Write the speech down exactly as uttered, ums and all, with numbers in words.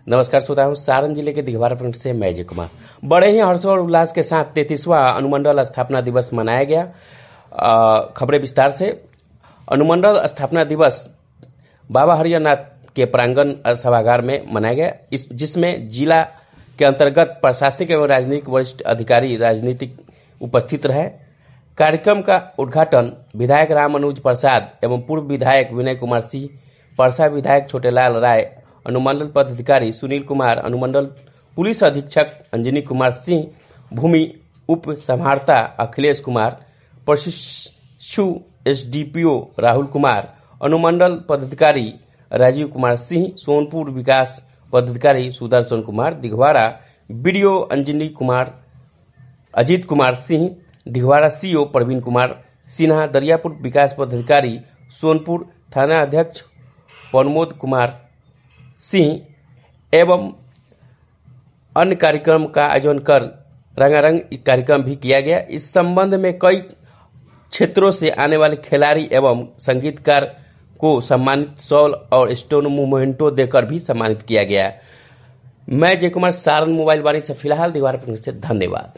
नमस्कार श्रोताओं, सारण जिले के दिघवारा प्रखंड से मैं अजय कुमार। बड़े ही हर्ष और उल्लास के साथ तैंतीसवां अनुमंडल स्थापना दिवस मनाया गया। खबरें विस्तार से। अनुमंडल स्थापना दिवस बाबा हरिहरनाथ के प्रांगण सभागार में मनाया गया, इस जिसमें जिला के अंतर्गत प्रशासनिक एवं राजनीतिक वरिष्ठ अधिकारी राजनीतिक उपस्थित रहे। कार्यक्रम का उद्घाटन विधायक राम अनुज प्रसाद एवं पूर्व विधायक विनय कुमार सिंह, परसा विधायक छोटेलाल राय, अनुमंडल पदाधिकारी सुनील कुमार, अनुमंडल पुलिस अधीक्षक अंजनी कुमार सिंह, भूमि उप समाहर्ता अखिलेश कुमार, प्रशिक्षु एसडीपीओ राहुल कुमार, अनुमंडल पदाधिकारी राजीव कुमार सिंह, सोनपुर विकास पदाधिकारी सुदर्शन कुमार, दिघवारा बीडीओ अंजनी कुमार, अजीत कुमार सिंह, दिघवारा सीओ प्रवीण कुमार सिन्हा, दरियापुर विकास पदाधिकारी सोनपुर, थाना अध्यक्ष प्रमोद कुमार सिंह एवं अन्य कार्यक्रम का आयोजन कर रंगारंग कार्यक्रम भी किया गया। इस संबंध में कई क्षेत्रों से आने वाले खिलाड़ी एवं संगीतकार को सम्मानित शॉल और स्टोन मोमेंटो देकर भी सम्मानित किया गया। मैं अजय कुमार, सारण मोबाइल वाणी से फिलहाल दिघवारा प्रखंड से। धन्यवाद।